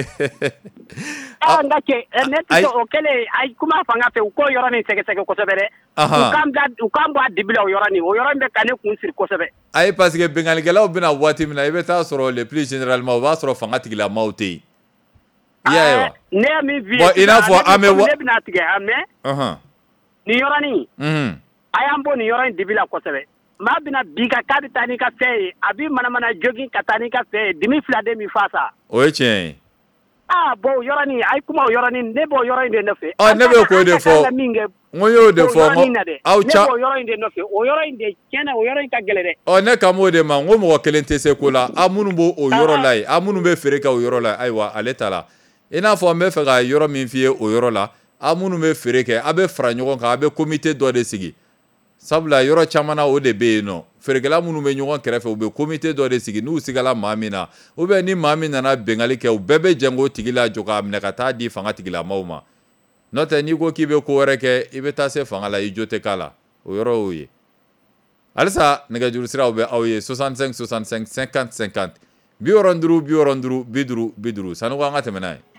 nka cɛ ne tɛ o kɛlen ayi kuma fanga fɛ u k'o yɔrɔnin sɛgɛsɛgɛ kosɛbɛ dɛ u k'an bɔ a dibi la o yɔrɔnin bɛ ka ne kun siri kosɛbɛ ayi parce que bengalikɛlaw bɛna waati min na i bɛ taa sɔrɔ le plus généralement o b'a sɔrɔ fanga tigilamaaw tɛ yen i y'a ye wa ne ye min f'i ye bon i n'a fɔ an bɛ ne bɛna tigɛ mais nin yɔrɔnin a y'an bɔ nin yɔrɔ in dibi la kosɛbɛ maa bɛna bi ka k'a bɛ taa n'i ka fɛn ye a b'i manamana jogin ka taa n'i ka fɛn ye dimi fila de min fa sa o ye tiɲɛ ye bon o yɔrɔnin a ye kuma o yɔrɔnin ne b'o yɔrɔ in de nɔfɛ ne bɛ k'o de fɔ n ko y'o de fɔ aw ca ne b'o yɔrɔ in de nɔfɛ o yɔrɔ in de tiɲɛna o yɔrɔ in ka gɛlɛn dɛ ne kan b'o de ma n ko mɔgɔ kelen tɛ se ko la aw minnu b'o o yɔrɔ la yen aw minnu bɛ feere kɛ o yɔrɔ la ayiwa ale ta la i n'a fɔ n bɛ fɛ ka yɔrɔ min f'i ye o yɔrɔ la aw minnu bɛ feere kɛ aw bɛ fara ɲɔgɔn kan aw bɛ comité dɔ de sigi sabula yɔrɔ caman na o de bɛ yen nɔ feerekɛla minnu bɛ ɲɔgɔn kɛrɛfɛ u bɛ comité dɔ de sigi n'u sigala maa min na ou bien ni maa min nana bengali kɛ u bɛɛ bɛ jɛn k'o tigi lajɔ k'a minɛ ka taa di fanga tigilamaaw ma n'o tɛ n'i ko k'i bɛ ko wɛrɛ kɛ i bɛ taa se fanga la i jo tɛ k'a la o yɔrɔ y'o ye halisa nɛgɛjuru siraw bɛ aw ye 65 65 50 50 65 50 50 sani ko an ka tɛmɛ n'a ye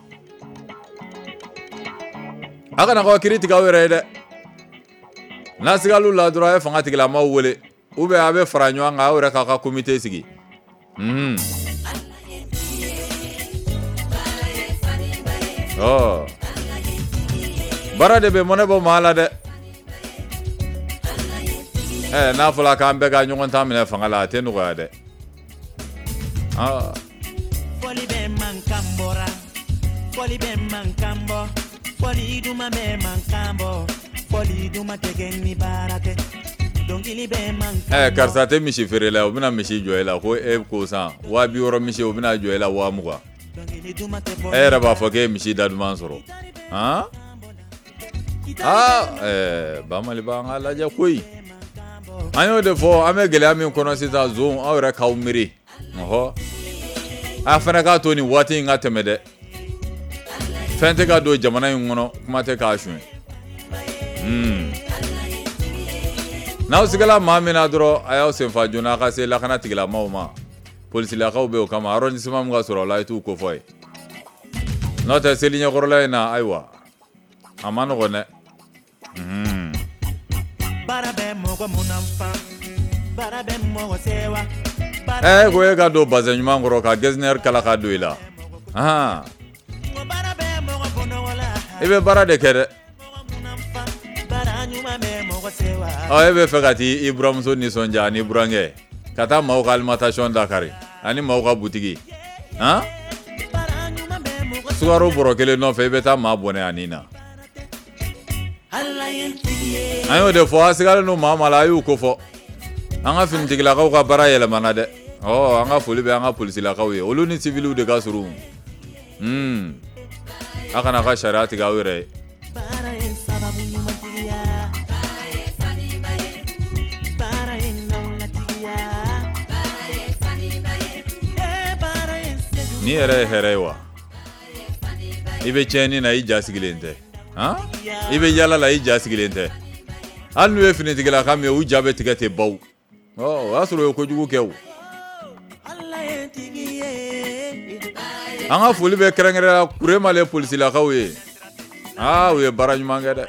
a kana k'aw kiiri tigɛ aw yɛrɛ ye dɛ n'a sigal'u la dɔrɔn a ye fanga tigilamaaw wele ou bien a bɛ fara ɲɔgɔn kan aw yɛrɛ k'a ka comité sigi baara de bɛ mɔnɛ bɔ maa la dɛ n'a fɔra k'an bɛɛ ka ɲɔgɔn tan minɛ fanga la a tɛ nɔgɔya dɛ foli bɛ mankan bɔra foli bɛ mankan bɔ foli duman bɛ mankan bɔ foli duman tɛ kɛ ni baara tɛ dɔnkili bɛ mankan karisa tɛ misi feere la u bɛna misi jɔ e la ko e ko san 200 misi u bɛna jɔ e la 20 e yɛrɛ b'a fɔ k'e ye misi da duman sɔrɔ ba mali b'an ka lajɛ koyi an y'o de fɔ an bɛ gɛlɛya min kɔnɔ sisan zon aw yɛrɛ k'aw miiri a fana k'a to nin waati in ka tɛmɛ dɛ fɛn tɛ ka don jamana in kɔnɔ kuma tɛ k'a suɲɛ n'aw sigala maa min na dɔrɔn a y'aw senfa joona a ka se lakana tigilamaaw ma polisilakaw bɛ o kama arrondissement min ka sɔrɔ o la i t'u kofɔ ye n'o tɛ seli ɲɛkɔrɔla in na ayiwa a ma nɔgɔn dɛ ko e ka don bazɛn ɲuman kɔrɔ ka gɛsinɛri kala ka don i la i bɛ baara de kɛ dɛ e bɛ fɛ ka t'i buramuso nisɔndiya ani burankɛ ka taa maaw ka alimentation dakari ani maaw ka butigi sukaro bɔrɔ kelen nɔfɛ i bɛ taa maa bɔnɛ ani na an y'o de fɔ a sigalen don maa la a y'u ko fɔ an ka finitigilakaw ka baara yɛlɛmana dɛ an ka foli bɛ an ka polisilakaw ye olu ni civiliw de ka surun a kana ka sariya tigɛ aw yɛrɛ ye ni yɛrɛ ye hɛrɛ ye wa i bɛ tiɲɛni na i ja sigilen tɛ i bɛ yala la i ja sigilen tɛ hali n'u ye finitigilaka min ye u ja bɛ tigɛ ten baw o y'a sɔrɔ o ye kojugu kɛ o an ka foli bɛ kɛrɛnkɛrɛnya Kuremale polisilakaw ye u ye baara ɲuman kɛ dɛ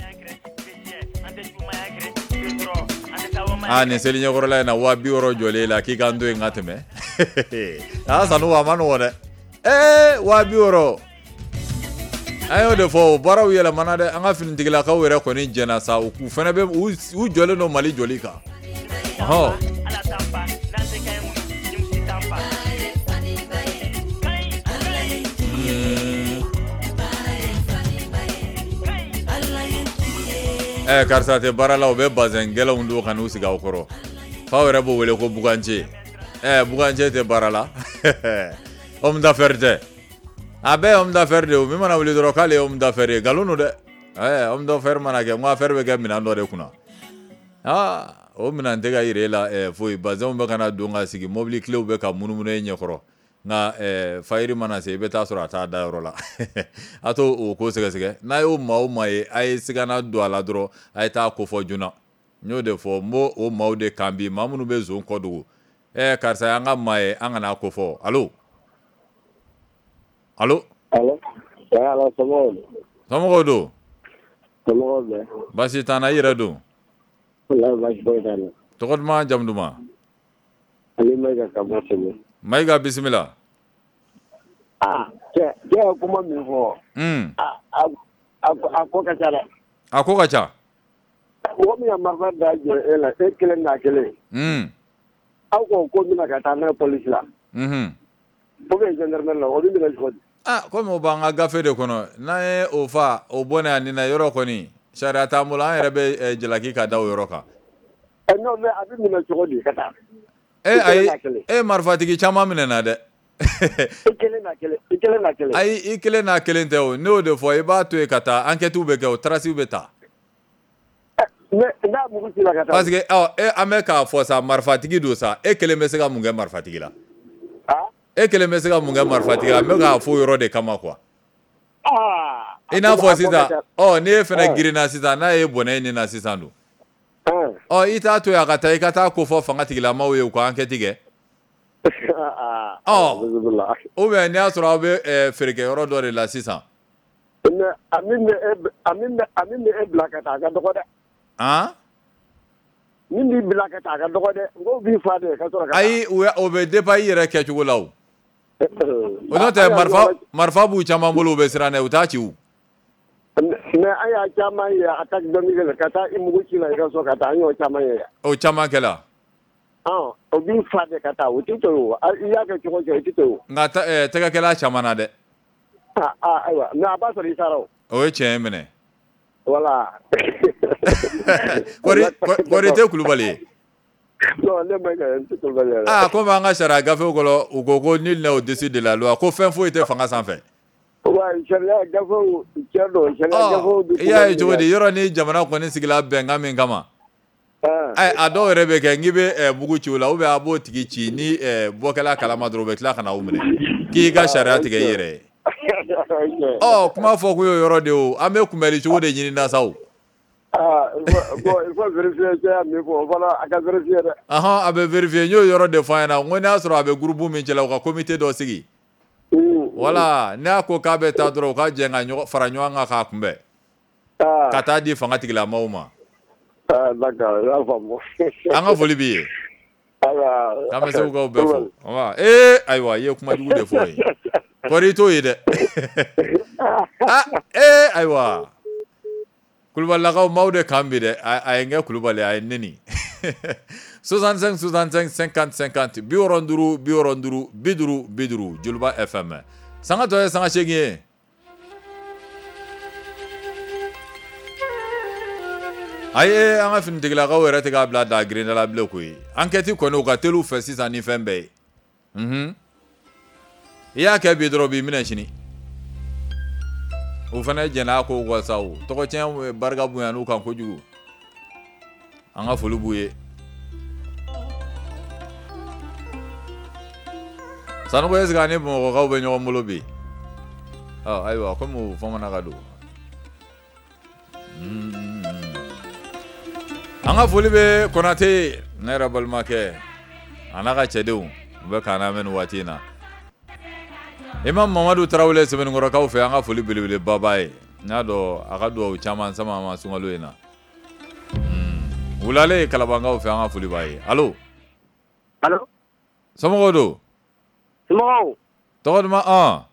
nin seli ɲɛkɔrɔla in na 200 jɔlen la k'i ka n to yen ka tɛmɛ Sanu a ma nɔgɔn dɛ 200 an y'o de fɔ o baaraw yɛlɛmana dɛ an ka finitigilakaw yɛrɛ kɔni jɛna sa u fana bɛ u jɔlen don Mali jɔli kan karisa tɛ baara la u bɛ bazɛn gɛlɛnw don ka n'u sigi aw kɔrɔ f'aw yɛrɛ b'o wele ko Bugance Bugance tɛ baara la homme d'affaires tɛ a bɛɛ homme d'affaires de o min mana wuli dɔrɔn k'ale ye homme d'affaires ye nkalon don dɛ homme d'affaires mana kɛ n ko affaire bɛ kɛ minɛn dɔ de kunna o minɛn tɛ ka yira e la foyi bazɛnw bɛ kana don ka sigi mobili kilew bɛ ka munumunu e ɲɛkɔrɔ nka fayiri mana se i bɛ taa sɔrɔ a t'a da yɔrɔ la a to o ko sɛgɛsɛgɛ n'a y'o maa o maa ye a ye sigana don a la dɔrɔn a ye taa ko fɔ joona n y'o de fɔ n b'o o maaw de kan bi maa minnu bɛ zon kɔdugu karisa y'an ka maa ye an kana ko fɔ allo somɔgɔw don baasi t'an na i yɛrɛ don tɔgɔ duman jamu duman Mayiga bisimila cɛ ye kuma min fɔ a ko ka ca dɛ a ko ka ca mɔgɔ min ye marifa da jɔ e la e kelen n'a kelen aw ko bɛna ka taa n'a ye polisi la ou bien gendarmerie la o bɛ minɛ cogo di komi o b'an ka gafe de kɔnɔ n'an ye o fa o bɔ ne ani na yɔrɔ kɔni sariya t'an bolo an yɛrɛ bɛ jalaki ka da o yɔrɔ kan non mais a bɛ minɛ cogo di ka taa ayi marifatigi caman minɛna dɛ i kelen ayi i kelen n'a kelen tɛ o ne y'o de fɔ i b'a to yen ka taa enquêtes bɛ kɛ o traces bɛ ta parce que an bɛ k'a fɔ sa marifatigi don sa e kelen bɛ se ka mun kɛ marifatigi la e kelen bɛ se ka mun kɛ marifatigi la n bɛ k'a fɔ o yɔrɔ de kama quoi i n'a fɔ sisan ni e fana girinna sisan n'a ye bɔnɛ e ni na sisan don i t'a to yen a ka taa i ka taa ko fɔ fangatigilamaw ye u ka enquête kɛ ou bien n'i y'a sɔrɔ aw bɛ feerekɛyɔrɔ dɔ de la sisan a min bɛ e bila ka taa a ka dɔgɔ dɛ min b'i bila ka taa a ka dɔgɔ dɛ n ko b'i fa de ka sɔrɔ ka ayi o bɛ dépend i yɛrɛ kɛcogo la o n'o tɛ marifa b'u caman bolo u bɛ siran dɛ u t'a ci o mais an y'a caman ye attaque domicile ka taa i mugu ci la i ka so ka taa an y'o caman ye o caman kɛla o b'i fa de ka taa o tɛ to o i y'a kɛ cogo cogo i tɛ to o nka tɛgɛkɛla caman na dɛ ayiwa mais a b'a sɔrɔ i sara o ye tiɲɛ ye minɛ voilà kɔri tɛ Kulubali ye non ne ma kɛ n tɛ Kulubali yɛrɛ komi an ka sariya gafew kɔnɔ u ko nul n'est au-dessus de la loi ko fɛn foyi tɛ fanga sanfɛ sariya gafew cɛ don sariya gafew i y'a ye cogo di yɔrɔ ni jamana kɔni sigila bɛnkan min kama a dɔw yɛrɛ bɛ kɛ n'i bɛ mugu ci o la ou bien a b'o tigi ci ni bɔkɛla kalama dɔrɔn u bɛ tila ka na o minɛ k'i ka sariya tigɛ i yɛrɛ ye kuma fɔ kun y'o yɔrɔ de o an bɛ kunbɛnni cogo de ɲini na sa o il faut vérifier cɛ y'a min fɔ voilà a ka vérifier dɛ a bɛ vérifier n y'o yɔrɔ de fɔ an ɲɛna n ko n'a sɔrɔ a bɛ groupe min cɛla u ka comité dɔ sigi voilà n'a ko k'a bɛ taa dɔrɔn u ka jɛ ka fara ɲɔgɔn kan k'a kunbɛn ka taa di fangatigilamaw ma d'accord y'a faamu an ka foli b'i ye k'an bɛ segu kaw bɛɛ fo ayiwa i ye kuma jugu de fɔ ye kɔri i t'o ye dɛ ayiwa Kulubalilakaw maaw de kan bi dɛ a ye n kɛ Kulubali a ye neni 65 65 50 50 65 50 50 Joliba FM sanga tɔ ye sanga 8 ye ayi an ka finitigilakaw yɛrɛ tɛ k'a bila da grinda la bilen koyi enquête kɔni u ka teli u fɛ sisan ni fɛn bɛɛ ye i y'a kɛ bi dɔrɔn b'i minɛ sini o fana jɛn'a ko wasa o tɔgɔ tiɲɛ barika bonya n'u kan kojugu an ka foli b'u ye Sanogo est-ce que ani Bamakɔkaw bɛ ɲɔgɔn bolo bi ayiwa komi fɔmana ka don an ka foli bɛ Konate ne yɛrɛ balimakɛ a n'a ka cɛdenw u bɛ k'an lamɛn nin waati in na Imam Mamadu Tarawele Sɛbɛnnikɔrɔkaw fɛ an ka foli belebeleba b'a ye n y'a dɔn a ka dugawu caman sama ma sunkalo in na Wulale Kalabankaw fɛ an ka foli b'a ye allo somɔgɔw don Somɔgɔw tɔgɔ duman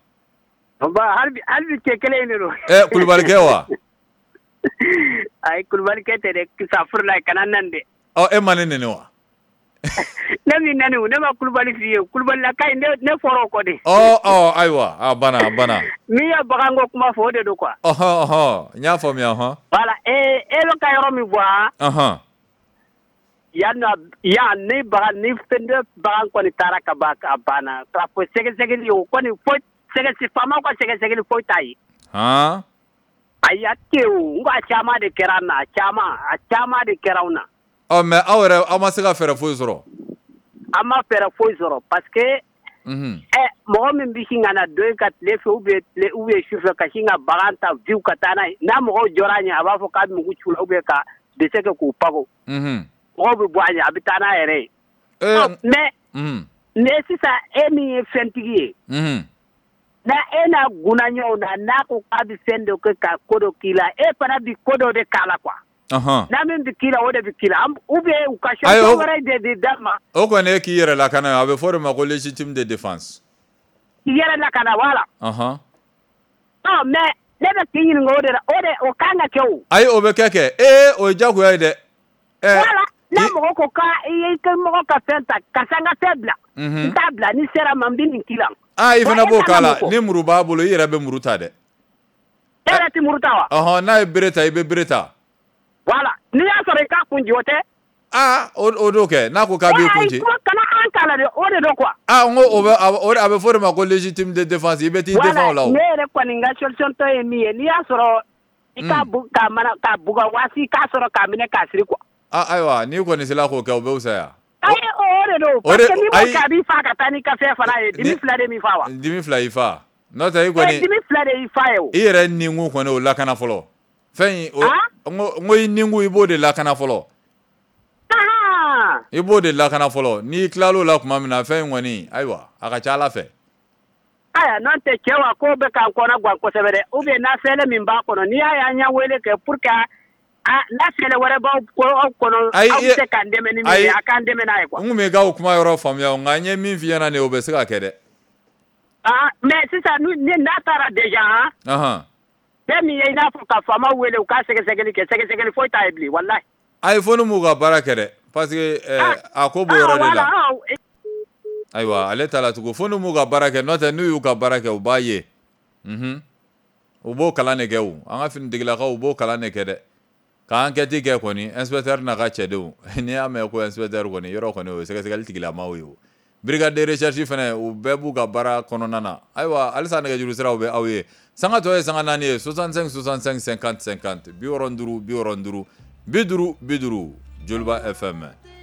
hali bi cɛ kelen de don Kulubalikɛ wa ayi Kulubalikɛ tɛ dɛ Kisafurula kana nan dɛ e ma ne nɛni wa ne min nani ne ma Kulubali f'i ye Kulubalilakayi ne fɔra o kɔ de ayiwa bana min ye baganko kuma fɔ o de don quoi n y'a faamuya voilà e bɛ ka yɔrɔ min fɔ yan ni fɛn bagan kɔni taara ka ban a banna k'a fɔ sɛgɛsɛgɛli o kɔni foyi faamaw ka sɛgɛsɛgɛli foyi t'a ye ayi a tɛ o n ko a caman de kɛra an na a caman de kɛra anw na mais aw yɛrɛ aw ma se ka fɛɛrɛ foyi sɔrɔ an ma fɛɛrɛ foyi sɔrɔ parce que mɔgɔ min bɛ sin ka na don ka tile fɛ ou bien sufɛ ka sin ka bagan ta viw ka taa n'a ye n'a mɔgɔw jɔra a ɲɛ a b'a fɔ k'a bɛ mugu ci u la ou bien ka dɛsɛ kɛ k'u pago mɔgɔw bɛ bɔ a ɲɛ a bɛ taa n'a yɛrɛ ye mais sisan e min ye fɛntigi ye na e n'a gunnaɲɔgɔnw na n'a ko k'a bɛ fɛn dɔ kɛ ka ko dɔ k'i la e fana bɛ ko dɔ de k'a la quoi n'a min bɛ k'i la o de bɛ k'i la ou bien u ka solution wɛrɛ de d'a ma o kɔni e k'i yɛrɛ lakana a bɛ fɔ de ma ko légitime de défense k'i yɛrɛ lakana voilà mais ne bɛ k'i ɲininka o kan ka kɛ o ayi o bɛ kɛ o ye diyagoya ye dɛ voilà n'a mɔgɔ ko k'a i ka mɔgɔ ka fɛn ta ka san ka fɛn bila n t'a bila ni sera ma n bɛ nin k'i la i fana b'o k'a la ni muru b'a bolo i yɛrɛ bɛ muru ta dɛ e yɛrɛ tɛ muru ta wa n'a ye bere ta i bɛ bere ta voilà n'i y'a sɔrɔ i k'a kunci o tɛ o do kɛ n'a ko k'a b'i kunci kana an k'a la dɛ o de do quoi n ko a bɛ fɔ de ma ko légitime de défense i bɛ t'i défend o la o ne yɛrɛ kɔni ka solution tɔ ye min ye n'i y'a sɔrɔ i k'a buga waasi k'a sɔrɔ k'a minɛ k'a siri quoi ayiwa n'i kɔni sera k'o kɛ o bɛ fisaya ayi o de do parce que n'i m'o kɛ a b'i fa ka taa n'i ka fɛn fana ye dimi fila de m'i fa wa dimi fila y'i fa n'o tɛ i kɔni dimi fila de y'i fa ye o i yɛrɛ nikun kɔni o lakana fɔlɔ fɛn in n ko i nikun i b'o de lakana fɔlɔ i b'o de lakana fɔlɔ n'i tilal'o la tuma min na fɛn in kɔni ayiwa a ka ca Ala fɛ aya n'o tɛ cɛ wa k'o bɛ k'an kɔnɔ gan kosɛbɛ dɛ ou bien na fɛlɛ min b'a kɔnɔ n'i y'a ye an y'a wele kɛ pour que n'a fɛlɛ wɛrɛ b'aw kɔnɔ aw bɛ se k'an dɛmɛ ni min ye a k'an dɛmɛ n'a ye quoi n kun bɛ k'aw kuma yɔrɔ faamuya nka n ye min f'i ɲɛna nin o bɛ se ka kɛ dɛ mais sisan n'a taara déjà bɛɛ min ye i n'a fɔ ka faamaw wele u ka sɛgɛsɛgɛli kɛ sɛgɛsɛgɛli foyi t'a ye bilen walahi ayi fo ni m'u ka baara kɛ dɛ parce que a ko b'o yɔrɔ de la ayiwa ale t'a la tugun fo ni m'u ka baara kɛ n'o tɛ n'u y'u ka baara kɛ u b'a ye u b'o kalan de kɛ o an ka finitigilakaw u b'o kalan de kɛ dɛ ka enquête kɛ kɔni inspecteur n'a ka cɛdenw n'i y'a mɛn ko inspecteur kɔni yɔrɔ kɔni o ye sɛgɛsɛgɛli tigilamaw ye o brigade de recherche fana u bɛɛ b'u ka baara kɔnɔna na ayiwa halisa nɛgɛjuru siraw bɛ aw ye sanga tɔ ye sanga 4 ye 65 65 50 50 65 50 50 Joliba FM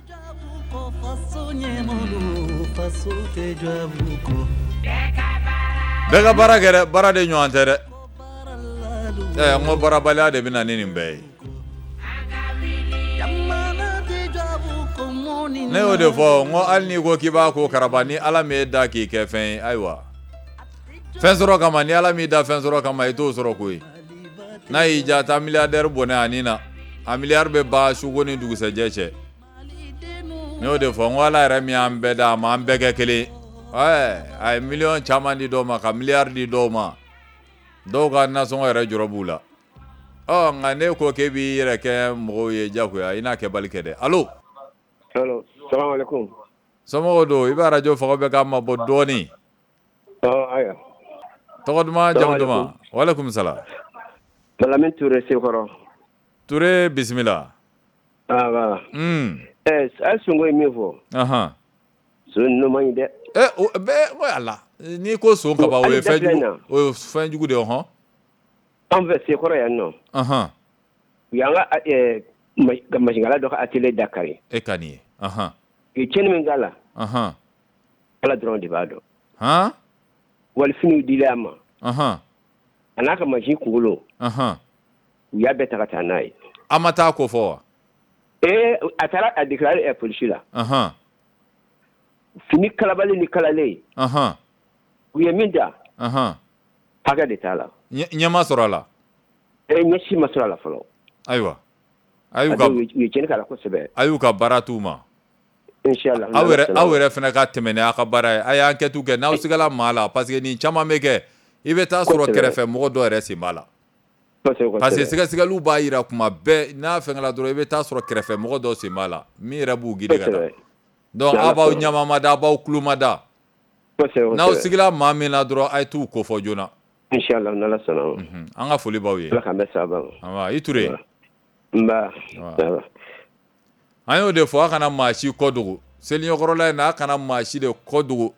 bɛɛ ka baara kɛ dɛ baara de ɲɔgɔn tɛ dɛ n ko baarabaliya de bɛ na ni nin bɛɛ ye ne y'o de fɔ n ko hali n'i ko k'i b'a ko karaba ni Ala m'e da k'i kɛ fɛn ye ayiwa fɛn sɔrɔ kama ni Ala m'i da fɛn sɔrɔ kama i t'o sɔrɔ koyi n'a y'i diya taa milliardaire bɔnɛ a nin na a milliard bɛ ban suko ni dugusɛjɛ cɛ ne y'o de fɔ n ko Ala yɛrɛ min y'an bɛɛ da a ma an bɛɛ kɛ kelen a ye miliyɔn caman di dɔw ma ka milliard di dɔw ma dɔw ka nasɔngɔ yɛrɛ jɔrɔ b'u la nka ne ko k'e b'i yɛrɛ kɛ mɔgɔw ye jagoya i n'a kɛbali kɛ dɛ allo salamalekun somɔgɔw don i bɛ radio faga bɛ k'a ma bɔ dɔɔnin aya tɔgɔ duman jamu duman walekum salam Malamin Touré Sekɔrɔ Touré bisimila voilà sungo ye min fɔ so no man de o be o ala ni ko so ka ba o fɛn jugu de ho an fɛ sekɔrɔ yan nɔ u y'an ka masigala dɔ ka atelier Dakar e ka nin ye u tiɲɛni min k'a la ala dɔrɔn de b'a dɔn walifiniw dila a ma a n'a ka machine kunkolo u y'a bɛɛ ta ka taa n'a ye a ma taa ko fɔ wa a taara a déclarer polisi la fini kalabali ni kalalen u ye min da hakɛ de t'a la ɲɛma sɔrɔ a la ɲɛsi ma sɔrɔ a la fɔlɔ ayiwa u ye tiɲɛni k'a la kosɛbɛ a y'u ka baara t'u ma inshallah aw yɛrɛ fana ka tɛmɛ ni a ka baara ye a y'an kɛtu kɛ n'aw sigala maa la parce que nin caman bɛ kɛ i bɛ taa sɔrɔ kɛrɛfɛ mɔgɔ dɔ yɛrɛ sen b'a la parce que sɛgɛsɛgɛliw b'a yira kuma bɛɛ n'a fɛngɛla dɔrɔn i bɛ taa sɔrɔ kɛrɛfɛ mɔgɔ dɔ sen b'a la min yɛrɛ b'u gidi ka taa donc a b'aw ɲamamada a b'aw kulumada n'aw sigila maa min na dɔrɔn a ye t'u kofɔ joona inshallah n'ala sɔnna an ka foli b'aw ye ala k'an bɛɛ sababa i Ture nba an y'o de fɔ a kana maa si kɔ dogo seliɲɛkɔrɔla in na a kana maa si de kɔ dogo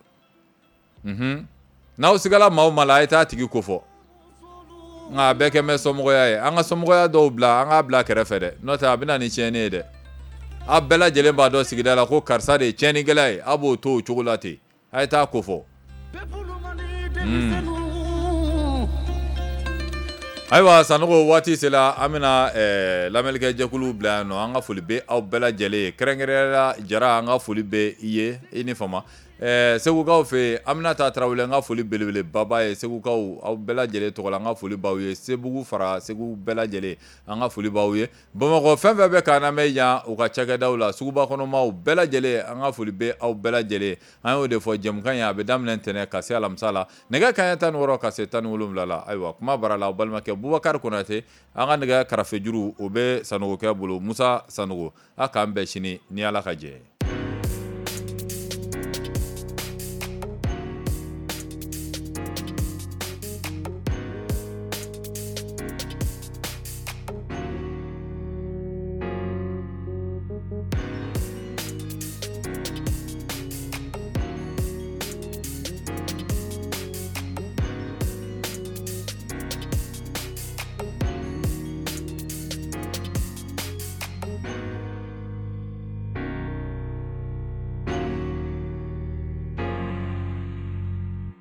n'aw sigala maa o maa la a ye taa tigi kofɔ nka a bɛɛ kɛ mɛ somɔgɔya ye an ka somɔgɔya dɔw bila an k'a bila kɛrɛfɛ dɛ n'o tɛ a bɛna ni tiɲɛni ye dɛ a bɛɛ lajɛlen b'a dɔn sigida la ko karisa de ye tiɲɛnikɛla ye a b'o to o cogo la ten a ye taa kofɔ ayiwa Sanogo waati sera an bɛna lamɛnnikɛ jɛkulu bila yan nɔ an ka foli bɛ aw bɛɛ lajɛlen ye kɛrɛnkɛrɛnnenya Jara an ka foli bɛ i ye i ni fama Segukaw fɛ an bɛna taa Tarawele an ka foli belebeleba b'a ye Segukaw aw bɛɛ lajɛlen tɔgɔ la an ka foli b'aw ye Sebugu fara Segu bɛɛ lajɛlen an ka foli b'aw ye Bamakɔ fɛn fɛn bɛ k'an lamɛn yan u ka cakɛdaw la suguba kɔnɔmaw bɛɛ lajɛlen an ka foli bɛ aw bɛɛ lajɛlen an y'o de fɔ jɛmukan in a bɛ daminɛ ntɛnɛn ka se alamisa la nɛgɛ kanɲɛ 16 ka se 17 la ayiwa kuma bara la balimakɛ Bubakari Konate an ka nɛgɛ karafe juru o bɛ Sanogokɛ bolo Musa Sanogo a k'an bɛn sini ni Ala ka jɛ ye